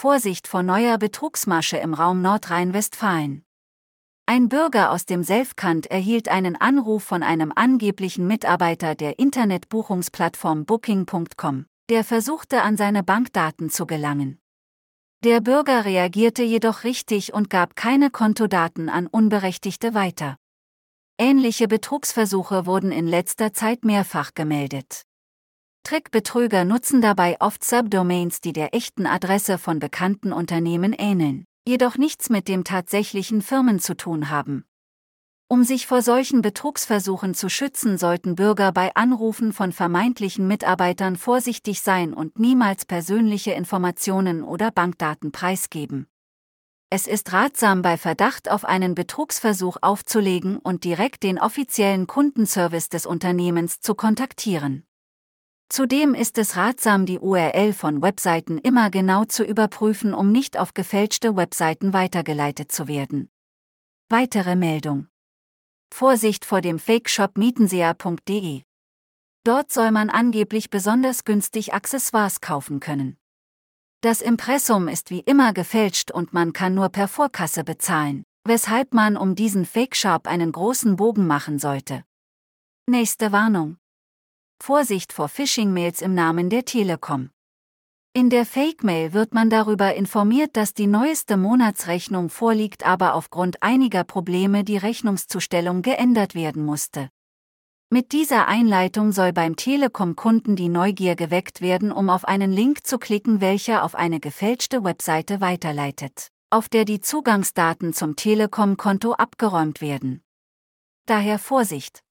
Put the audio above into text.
Vorsicht vor neuer Betrugsmasche im Raum Nordrhein-Westfalen. Ein Bürger aus dem Selfkant erhielt einen Anruf von einem angeblichen Mitarbeiter der Internetbuchungsplattform Booking.com, der versuchte, an seine Bankdaten zu gelangen. Der Bürger reagierte jedoch richtig und gab keine Kontodaten an Unberechtigte weiter. Ähnliche Betrugsversuche wurden in letzter Zeit mehrfach gemeldet. Trickbetrüger nutzen dabei oft Subdomains, die der echten Adresse von bekannten Unternehmen ähneln, jedoch nichts mit dem tatsächlichen Firmen zu tun haben. Um sich vor solchen Betrugsversuchen zu schützen, sollten Bürger bei Anrufen von vermeintlichen Mitarbeitern vorsichtig sein und niemals persönliche Informationen oder Bankdaten preisgeben. Es ist ratsam, bei Verdacht auf einen Betrugsversuch aufzulegen und direkt den offiziellen Kundenservice des Unternehmens zu kontaktieren. Zudem ist es ratsam, die URL von Webseiten immer genau zu überprüfen, um nicht auf gefälschte Webseiten weitergeleitet zu werden. Weitere Meldung: Vorsicht vor dem Fake-Shop Mietensea.de. Dort soll man angeblich besonders günstig Accessoires kaufen können. Das Impressum ist wie immer gefälscht und man kann nur per Vorkasse bezahlen, weshalb man um diesen Fake-Shop einen großen Bogen machen sollte. Nächste Warnung: Vorsicht vor Phishing-Mails im Namen der Telekom. In der Fake-Mail wird man darüber informiert, dass die neueste Monatsrechnung vorliegt, aber aufgrund einiger Probleme die Rechnungszustellung geändert werden musste. Mit dieser Einleitung soll beim Telekom-Kunden die Neugier geweckt werden, um auf einen Link zu klicken, welcher auf eine gefälschte Webseite weiterleitet, auf der die Zugangsdaten zum Telekom-Konto abgeräumt werden. Daher Vorsicht!